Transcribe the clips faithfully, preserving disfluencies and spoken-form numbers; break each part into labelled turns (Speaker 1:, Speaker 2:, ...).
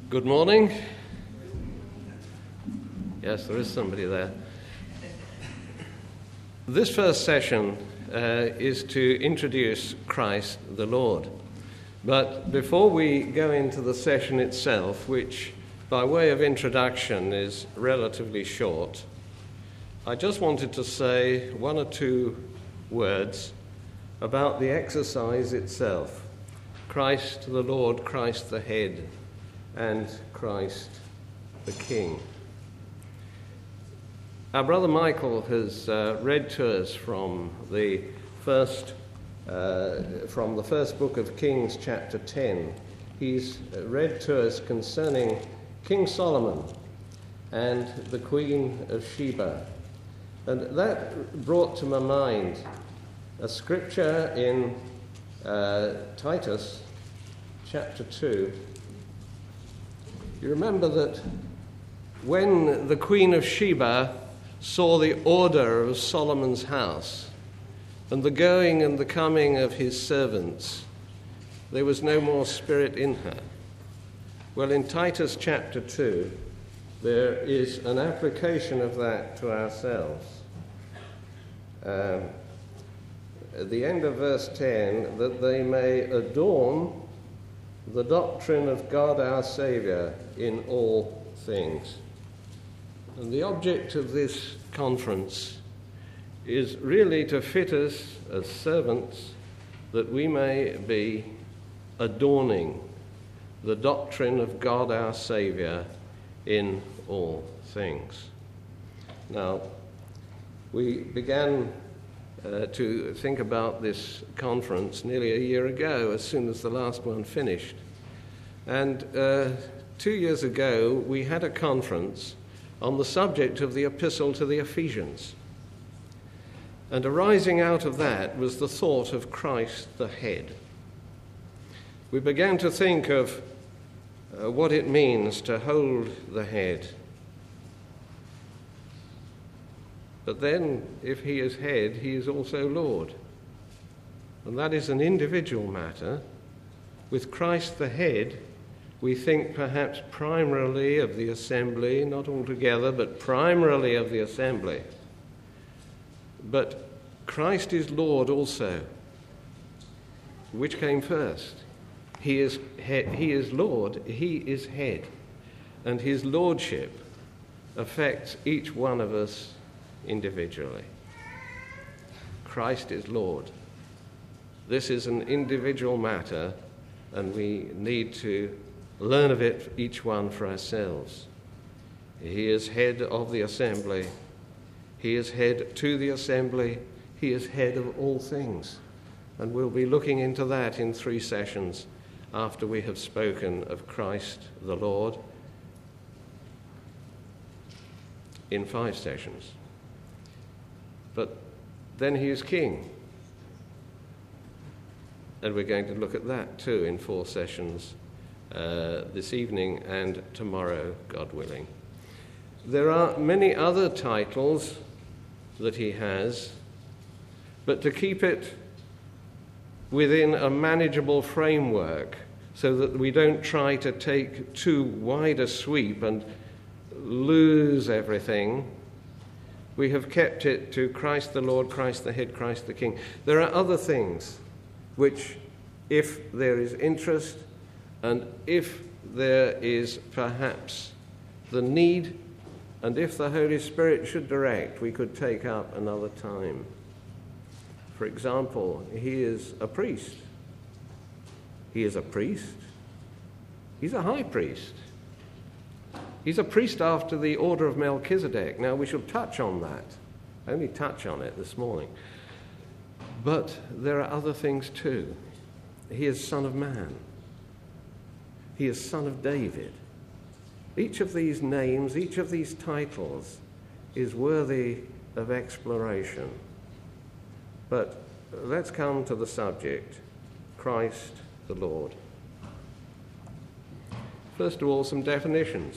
Speaker 1: Good morning. Yes, there is somebody there. This first session uh, is to introduce Christ the Lord. But before we go into the session itself, which by way of introduction is relatively short, I just wanted to say one or two words about the exercise itself. Christ the Lord, Christ the head, and Christ the King. Our brother Michael has uh, read to us from the first uh, from the first book of Kings, chapter ten. He's read to us concerning King Solomon and the Queen of Sheba, and that brought to my mind a scripture in uh, Titus, chapter two. You remember that when the Queen of Sheba saw the order of Solomon's house and the going and the coming of his servants, there was no more spirit in her. Well, in Titus chapter two, there is an application of that to ourselves. Um, at the end of verse ten, that they may adorn the doctrine of God our Saviour in all things. And the object of this conference is really to fit us as servants that we may be adorning the doctrine of God our Saviour in all things. Now, we began uh, to think about this conference nearly a year ago, as soon as the last one finished. And uh, two years ago, we had a conference on the subject of the epistle to the Ephesians. And arising out of that was the thought of Christ the head. We began to think of uh, what it means to hold the head. But then, if he is head, he is also Lord. And that is an individual matter. With Christ the head, we think perhaps primarily of the assembly, not altogether, but primarily of the assembly. But Christ is Lord also. Which came first? He is head, he is Lord, he is head. And his lordship affects each one of us individually. Christ is Lord. This is an individual matter, and we need to learn of it, each one for ourselves. He is head of the assembly. He is head to the assembly. He is head of all things. And we'll be looking into that in three sessions after we have spoken of Christ the Lord in five sessions. But then he is king. And we're going to look at that too in four sessions uh, this evening and tomorrow, God willing. There are many other titles that he has, but to keep it within a manageable framework so that we don't try to take too wide a sweep and lose everything, we have kept it to Christ the Lord, Christ the head, Christ the King. There are other things which, if there is interest and if there is perhaps the need, and if the Holy Spirit should direct, we could take up another time. For example, he is a priest. He is a priest. He's a high priest. He's a priest after the order of Melchizedek. Now, we shall touch on that. Only touch on it this morning. But there are other things too. He is Son of Man. He is Son of David. Each of these names, each of these titles is worthy of exploration. But let's come to the subject, Christ the Lord. First of all, some definitions.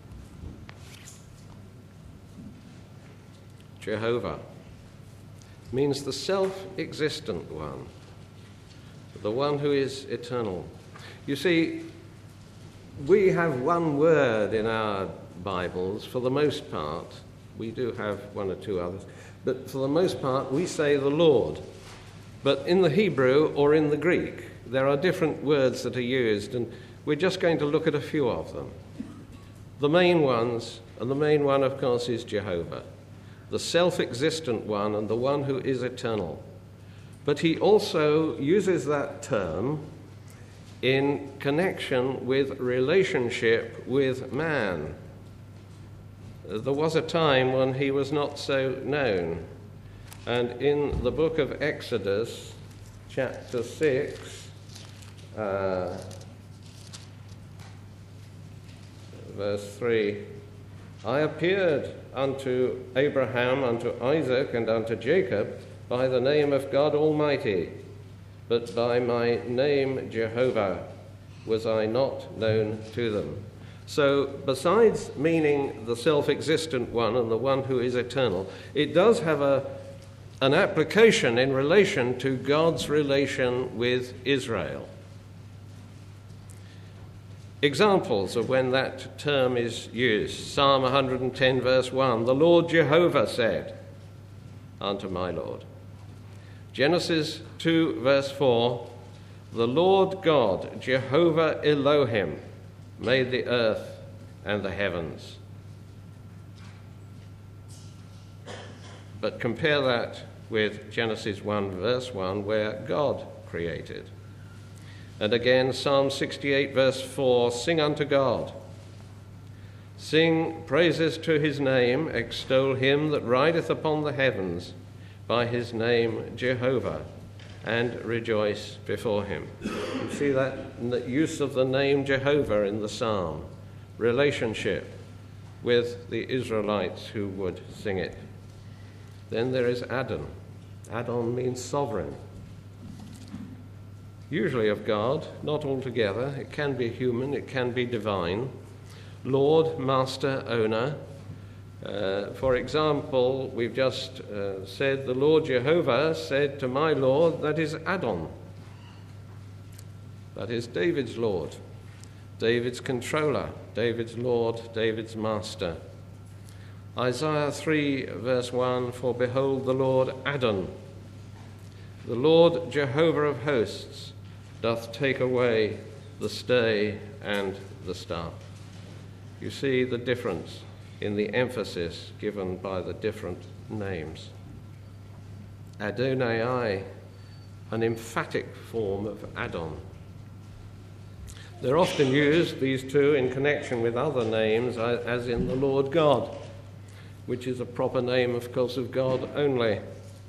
Speaker 1: Jehovah means the self-existent one, the one who is eternal. You see, we have one word in our Bibles for the most part. We do have one or two others. But for the most part, we say the Lord. But in the Hebrew or in the Greek, there are different words that are used, and we're just going to look at a few of them. The main ones, and the main one, of course, is Jehovah, the self-existent one and the one who is eternal. But he also uses that term in connection with relationship with man. There was a time when he was not so known. And in the book of Exodus, chapter six, uh, verse three, I appeared unto Abraham, unto Isaac, and unto Jacob by the name of God Almighty, but by my name Jehovah was I not known to them. So besides meaning the self-existent one and the one who is eternal, it does have a, an application in relation to God's relation with Israel. Examples of when that term is used. Psalm one hundred ten, verse one, the Lord Jehovah said unto my Lord. Genesis two, verse four, the Lord God, Jehovah Elohim, made the earth and the heavens. But compare that with Genesis one, verse one, where God created. And again, Psalm sixty-eight, verse four, sing unto God. Sing praises to his name, extol him that rideth upon the heavens, by his name Jehovah, and rejoice before him. You see that use of the name Jehovah in the psalm, relationship with the Israelites who would sing it. Then there is Adon. Adon means sovereign. Usually of God, not altogether. It can be human, it can be divine. Lord, master, owner. Uh, for example, we've just uh, said the Lord Jehovah said to my Lord, that is Adon. That is David's Lord, David's controller, David's Lord, David's master. Isaiah three, verse one, for behold the Lord Adon, the Lord Jehovah of hosts, doth take away the stay and the staff. You see the difference in the emphasis given by the different names. Adonai, an emphatic form of Adon. They're often used, these two, in connection with other names, as in the Lord God, which is a proper name, of course, of God only.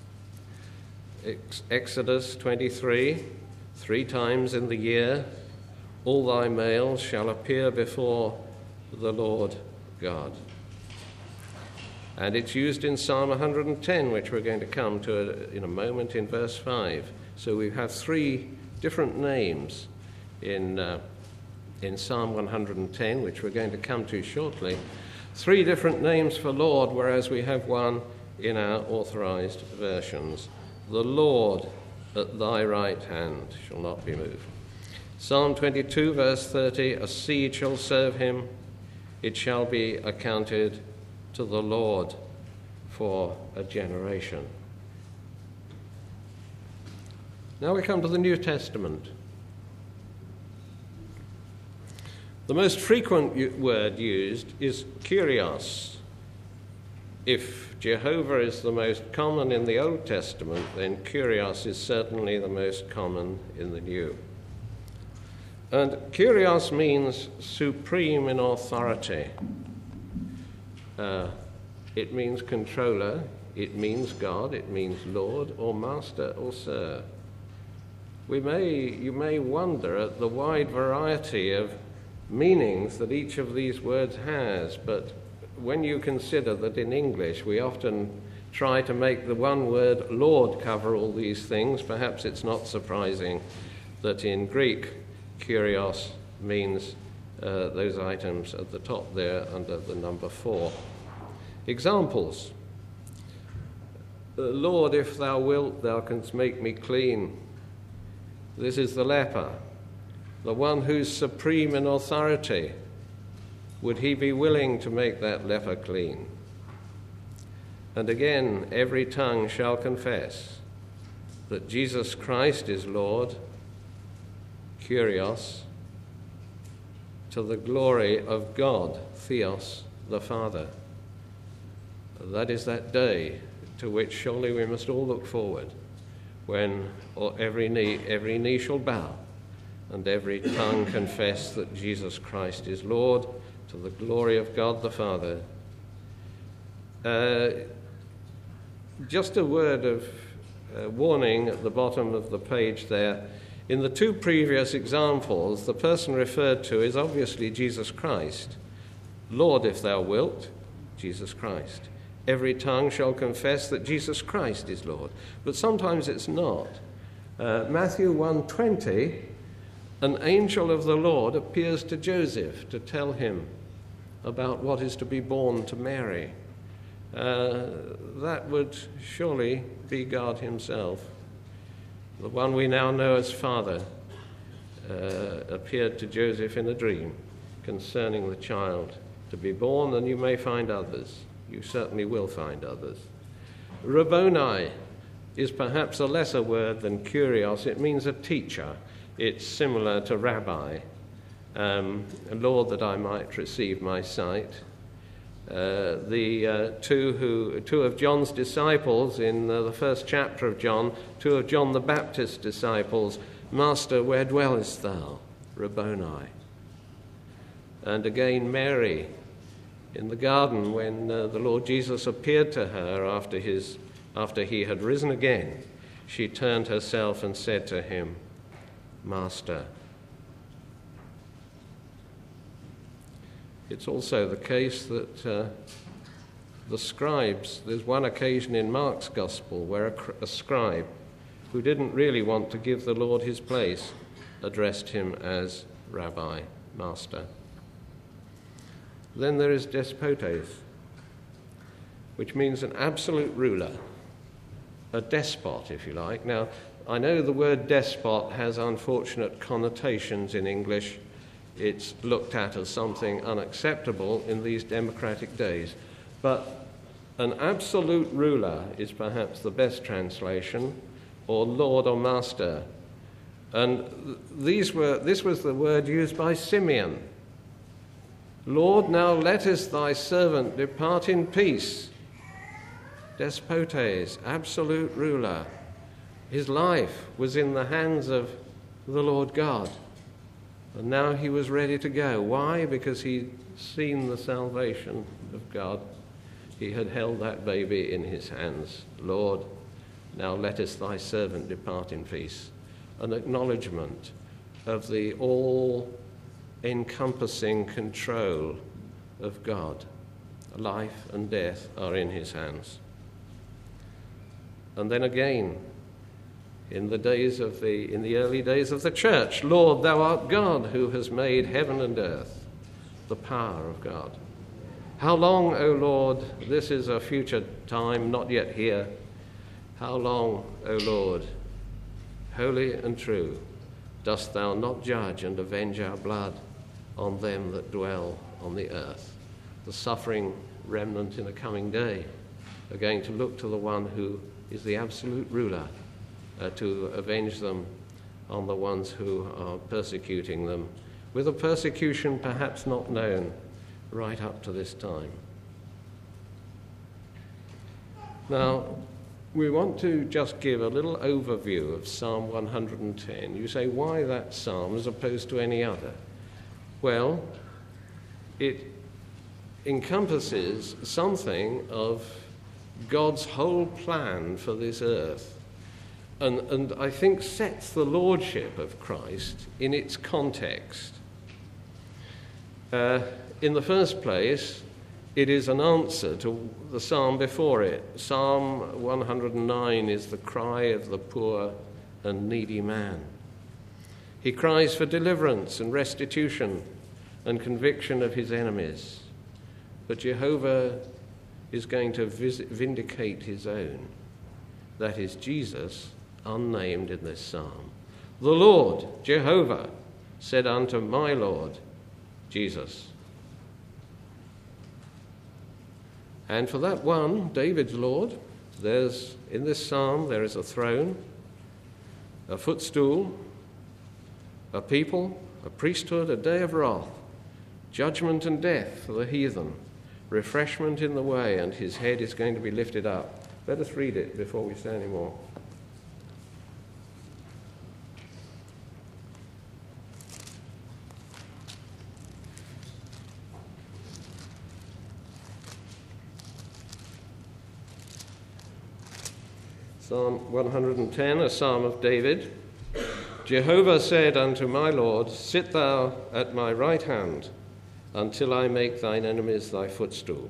Speaker 1: Exodus twenty-three, three times in the year, all thy males shall appear before the Lord God. And it's used in Psalm one hundred ten, which we're going to come to in a moment in verse five. So we have three different names in, uh, in Psalm one hundred ten, which we're going to come to shortly. Three different names for Lord, whereas we have one in our authorized versions. The Lord at thy right hand shall not be moved. Psalm twenty-two, verse thirty, a seed shall serve him, it shall be accounted to the Lord for a generation. Now we come to the New Testament. The most frequent word used is Kyrios. If Jehovah is the most common in the Old Testament, then Kyrios is certainly the most common in the New. And Kyrios means supreme in authority. Uh, it means controller, it means God, it means Lord or Master or Sir. We may, you may wonder at the wide variety of meanings that each of these words has, but when you consider that in English we often try to make the one word Lord cover all these things, perhaps it's not surprising that in Greek, Kyrios means uh, those items at the top there under the number four. Examples. Lord, if thou wilt, thou canst make me clean. This is the leper. the one who's supreme in authority, would he be willing to make that leper clean? And again, every tongue shall confess that Jesus Christ is Lord, Kyrios, to the glory of God, Theos, the Father. That is that day to which surely we must all look forward, when every knee, every knee shall bow and every tongue confess that Jesus Christ is Lord, to the glory of God the Father. Uh, just a word of uh, warning at the bottom of the page there. In the two previous examples, the person referred to is obviously Jesus Christ. Lord, if thou wilt, Jesus Christ. Every tongue shall confess that Jesus Christ is Lord. But sometimes it's not. Uh, Matthew one twenty, an angel of the Lord appears to Joseph to tell him about what is to be born to Mary. Uh, that would surely be God himself. The one we now know as Father uh, appeared to Joseph in a dream concerning the child to be born, and you may find others. You certainly will find others. Rabboni is perhaps a lesser word than Kyrios. It means a teacher. It's similar to rabbi. Um, Lord, that I might receive my sight. Uh, the uh, two who two of John's disciples in uh, the first chapter of John, two of John the Baptist's disciples, Master, where dwellest thou? Rabboni. And again Mary in the garden when uh, the Lord Jesus appeared to her after his after he had risen again, she turned herself and said to him, Master. It's also the case that uh, the scribes, there's one occasion in Mark's Gospel where a, a scribe who didn't really want to give the Lord his place addressed him as Rabbi, Master. Then there is despotes, which means an absolute ruler, a despot, if you like. Now, I know the word despot has unfortunate connotations in English. It's looked at as something unacceptable in these democratic days. But an absolute ruler is perhaps the best translation, or Lord or Master. And these were, this was the word used by Simeon. Lord, now lettest thy servant depart in peace. Despotes, absolute ruler. His life was in the hands of the Lord God. And now he was ready to go. Why? Because he'd seen the salvation of God. He had held that baby in his hands. Lord, now lettest thy servant depart in peace. An acknowledgement of the all-encompassing control of God. Life and death are in his hands. And then again, in the days of the in the early days of the church, Lord, thou art God who has made heaven and earth, the power of God. How long, O Lord, this is a future time, not yet here. How long, O Lord, holy and true, dost thou not judge and avenge our blood on them that dwell on the earth? The suffering remnant in a coming day are going to look to the one who is the absolute ruler, Uh, to avenge them on the ones who are persecuting them, with a persecution perhaps not known right up to this time. Now, we want to just give a little overview of Psalm one hundred ten. You say, why that psalm as opposed to any other? Well, it encompasses something of God's whole plan for this earth. And, and I think sets the lordship of Christ in its context. Uh, in the first place, it is an answer to the psalm before it. Psalm one hundred nine is the cry of the poor and needy man. He cries for deliverance and restitution and conviction of his enemies. But Jehovah is going to visit, vindicate his own. That is Jesus, unnamed in this psalm. The Lord, Jehovah, said unto my Lord Jesus. And for that one, David's Lord, there's in this psalm there is a throne, a footstool, a people, a priesthood, a day of wrath, judgment and death for the heathen, refreshment in the way, and his head is going to be lifted up. Let us read it before we say any more. Psalm one hundred ten, a psalm of David. Jehovah said unto my Lord, sit thou at my right hand, until I make thine enemies thy footstool.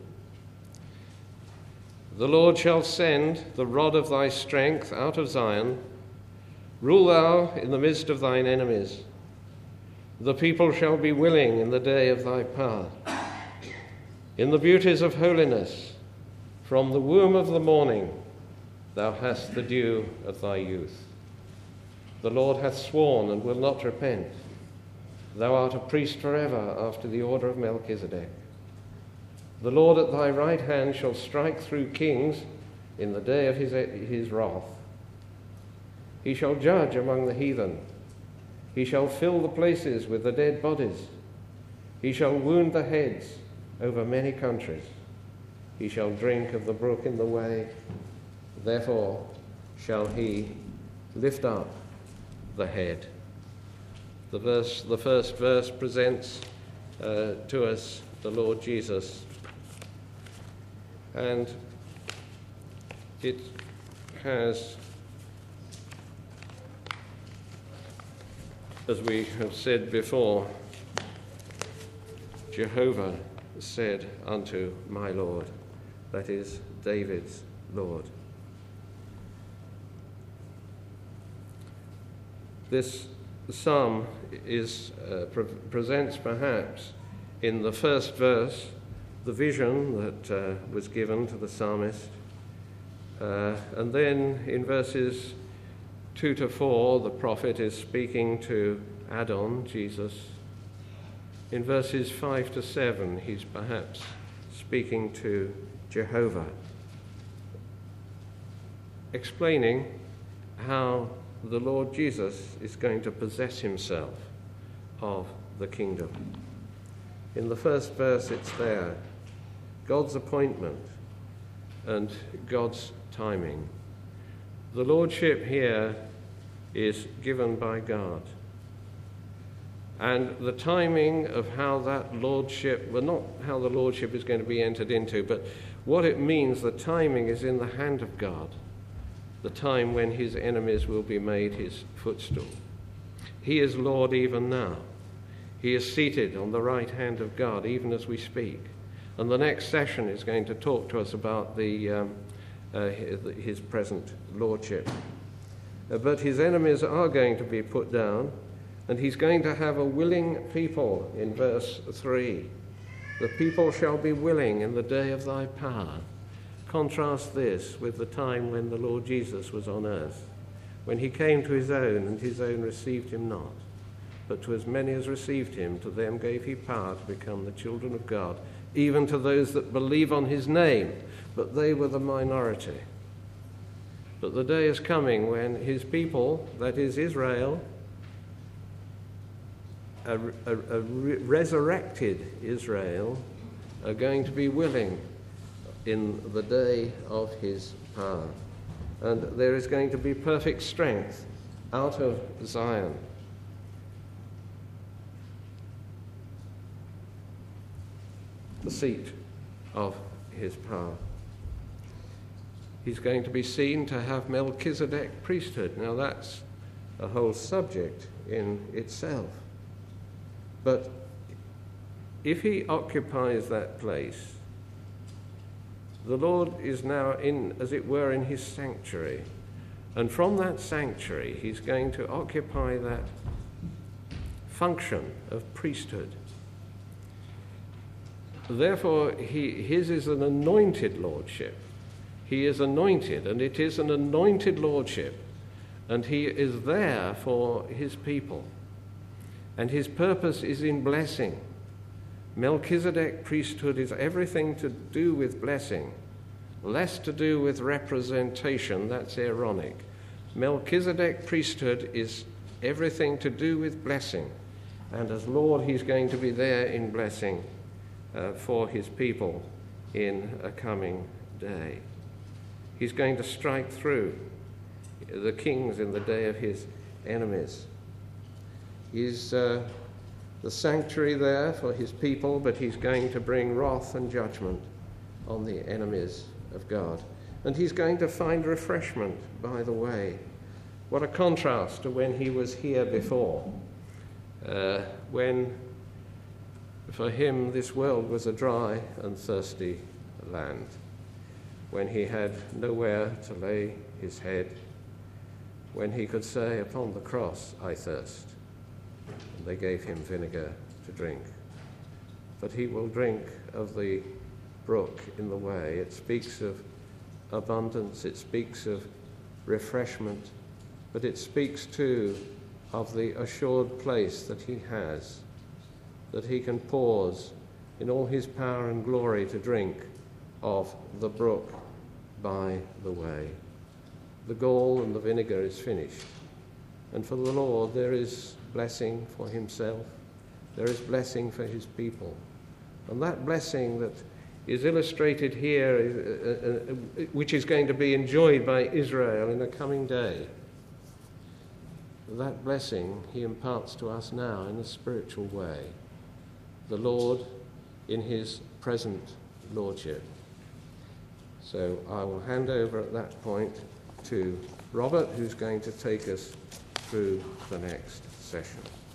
Speaker 1: The Lord shall send the rod of thy strength out of Zion. Rule thou in the midst of thine enemies. The people shall be willing in the day of thy power. In the beauties of holiness, from the womb of the morning, thou hast the dew of thy youth. The Lord hath sworn and will not repent. Thou art a priest forever after the order of Melchizedek. The Lord at thy right hand shall strike through kings in the day of his, his wrath. He shall judge among the heathen. He shall fill the places with the dead bodies. He shall wound the heads over many countries. He shall drink of the brook in the way. Therefore shall he lift up the head. The verse, the first verse presents uh, to us the Lord Jesus, and it has, as we have said before, Jehovah said unto my Lord, that is David's Lord. This psalm is, uh, pre- presents perhaps in the first verse the vision that uh, was given to the psalmist. Uh, and then in verses two to four, the prophet is speaking to Adon, Jesus. In verses five to seven, he's perhaps speaking to Jehovah, explaining how the Lord Jesus is going to possess himself of the kingdom. In the first verse it's there, God's appointment and God's timing. The lordship here is given by God. And the timing of how that lordship, well, not how the lordship is going to be entered into, but what it means, the timing is in the hand of God. The time when his enemies will be made his footstool. He is Lord even now. He is seated on the right hand of God even as we speak. And the next session is going to talk to us about the, um, uh, his present lordship. Uh, but his enemies are going to be put down, and he's going to have a willing people in verse three. The people shall be willing in the day of thy power. Contrast this with the time when the Lord Jesus was on earth, when he came to his own, and his own received him not. But to as many as received him, to them gave he power to become the children of God, even to those that believe on his name. But they were the minority. But the day is coming when his people, that is Israel, a, a, a re- resurrected Israel, are going to be willing in the day of his power. And there is going to be perfect strength out of Zion. The seat of his power. He's going to be seen to have Melchizedek priesthood. Now that's a whole subject in itself. But if he occupies that place, the Lord is now in, as it were, in his sanctuary. And from that sanctuary, he's going to occupy that function of priesthood. Therefore, he, his is an anointed lordship. He is anointed, and it is an anointed lordship. And he is there for his people. And his purpose is in blessing. Melchizedek priesthood is everything to do with blessing, less to do with representation. That's Aaronic. Melchizedek priesthood is everything to do with blessing. And as Lord, he's going to be there in blessing uh, for his people in a coming day. He's going to strike through the kings in the day of his enemies. He's uh, the sanctuary there for his people, but he's going to bring wrath and judgment on the enemies of God. And he's going to find refreshment by the way. What a contrast to when he was here before, uh, when for him this world was a dry and thirsty land, when he had nowhere to lay his head, when he could say, upon the cross, I thirst. And they gave him vinegar to drink. But he will drink of the brook in the way. It speaks of abundance, it speaks of refreshment, but it speaks too of the assured place that he has, that he can pause in all his power and glory to drink of the brook by the way. The gall and the vinegar is finished. And for the Lord there is blessing for himself. There is blessing for his people. And that blessing that is illustrated here, uh, uh, which is going to be enjoyed by Israel in a coming day, that blessing he imparts to us now in a spiritual way. The Lord in his present lordship. So I will hand over at that point to Robert, who's going to take us through the next session.